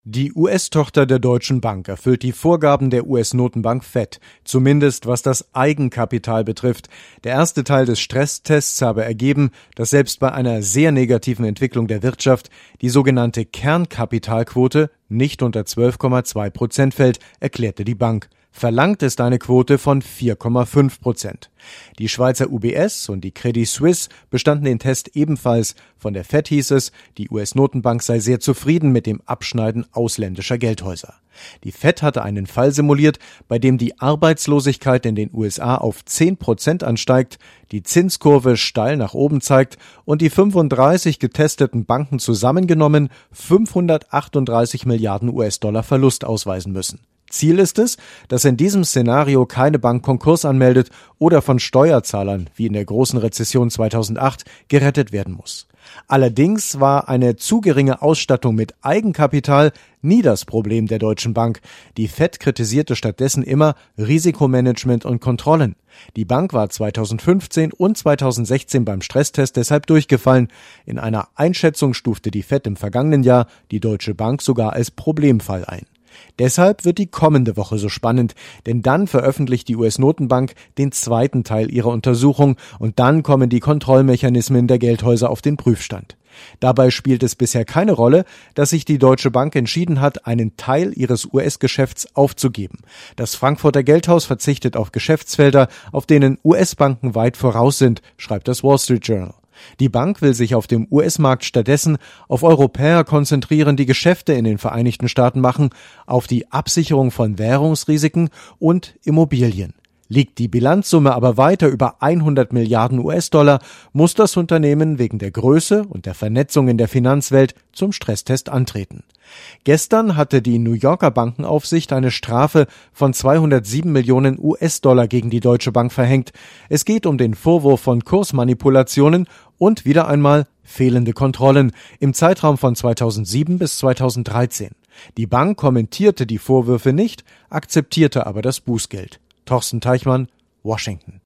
Die US-Tochter der Deutschen Bank erfüllt die Vorgaben der US-Notenbank Fed, zumindest was das Eigenkapital betrifft. Der erste Teil des Stresstests habe ergeben, dass selbst bei einer sehr negativen Entwicklung der Wirtschaft die sogenannte Kernkapitalquote nicht unter 12,2% fällt, erklärte die Bank. Verlangt ist eine Quote von 4,5%. Die Schweizer UBS und die Credit Suisse bestanden den Test ebenfalls. Von der Fed hieß es, die US-Notenbank sei sehr zufrieden mit dem Abschneiden ausländischer Geldhäuser. Die Fed hatte einen Fall simuliert, bei dem die Arbeitslosigkeit in den USA auf 10% ansteigt, die Zinskurve steil nach oben zeigt und die 35 getesteten Banken zusammengenommen 538 Milliarden US-Dollar Verlust ausweisen müssen. Ziel ist es, dass in diesem Szenario keine Bank Konkurs anmeldet oder von Steuerzahlern, wie in der großen Rezession 2008, gerettet werden muss. Allerdings war eine zu geringe Ausstattung mit Eigenkapital nie das Problem der Deutschen Bank. Die Fed kritisierte stattdessen immer Risikomanagement und Kontrollen. Die Bank war 2015 und 2016 beim Stresstest deshalb durchgefallen. In einer Einschätzung stufte die Fed im vergangenen Jahr die Deutsche Bank sogar als Problemfall ein. Deshalb wird die kommende Woche so spannend, denn dann veröffentlicht die US-Notenbank den zweiten Teil ihrer Untersuchung und dann kommen die Kontrollmechanismen der Geldhäuser auf den Prüfstand. Dabei spielt es bisher keine Rolle, dass sich die Deutsche Bank entschieden hat, einen Teil ihres US-Geschäfts aufzugeben. Das Frankfurter Geldhaus verzichtet auf Geschäftsfelder, auf denen US-Banken weit voraus sind, schreibt das Wall Street Journal. Die Bank will sich auf dem US-Markt stattdessen auf Europäer konzentrieren, die Geschäfte in den Vereinigten Staaten machen, auf die Absicherung von Währungsrisiken und Immobilien. Liegt die Bilanzsumme aber weiter über 100 Milliarden US-Dollar, muss das Unternehmen wegen der Größe und der Vernetzung in der Finanzwelt zum Stresstest antreten. Gestern hatte die New Yorker Bankenaufsicht eine Strafe von 207 Millionen US-Dollar gegen die Deutsche Bank verhängt. Es geht um den Vorwurf von Kursmanipulationen und wieder einmal fehlende Kontrollen im Zeitraum von 2007 bis 2013. Die Bank kommentierte die Vorwürfe nicht, akzeptierte aber das Bußgeld. Torsten Teichmann, Washington.